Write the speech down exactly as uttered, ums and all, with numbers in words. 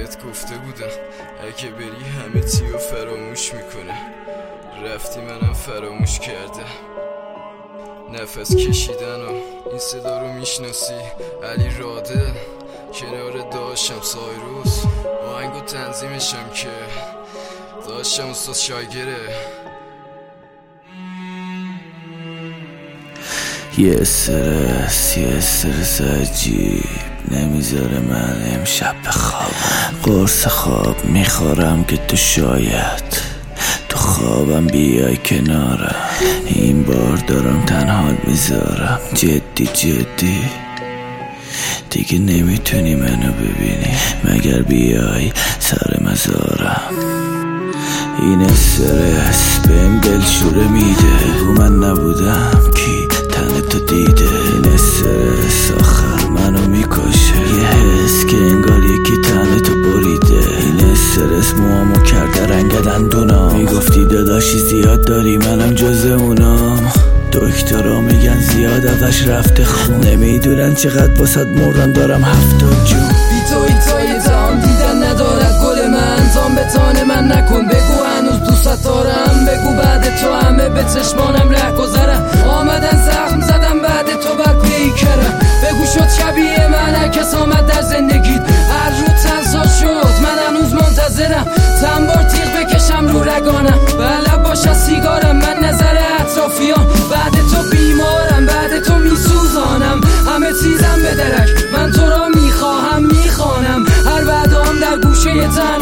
بهت گفته بودم اگه بری همه چیو فراموش میکنه. رفتی منم فراموش کردم. نفس کشیدن و این صدا رو میشناسی؟ علی راده کنار داشتم سایروس آهنگ و تنظیمشم که داشتم استاد شایگره. یه استرس یه استرس عجیب نمیذاره من امشب بخوابم. قرص خواب میخورم که تو شاید تو خوابم بیای کنارم. این بار دارم تنها میذارم جدی جدی دیگه نمیتونی منو ببینی مگر بیای سر مزارم. این استرس بهم دلشوره میده بگو من نبودم کی تن تو دیده. این استرس آخر منو میکشه یه حس که انگار یکی تن تو بریده. این استرس موامو کرده رنگ دندونام میگفتی داداشی زیاد داری منم جز اونام. دکترها میگن زیاد ازش رفته خون نمیدونن چقدر باسد مردم دارم هفتاد جون. بی تو ایتای تام دیدن ندارد گل من زام به تان من نکن بگو هنوز دوست دارم. بگو بعد تو همه به چشمانم ره گذرم آمدن زخم زدم بعد تو بعد پیکرم. بگو شد شبیه من کس آمد در زندگیت هر رو تنسا شد من هنوز منتظرم. تنبار تیغ بکشم رو رگانم بلب باشه سیگارم من نظر اطرافیان. بعد تو بیمارم بعد تو میسوزانم همه چیزم به درک من تو را میخواهم میخوانم هر بعدام در گوشه تن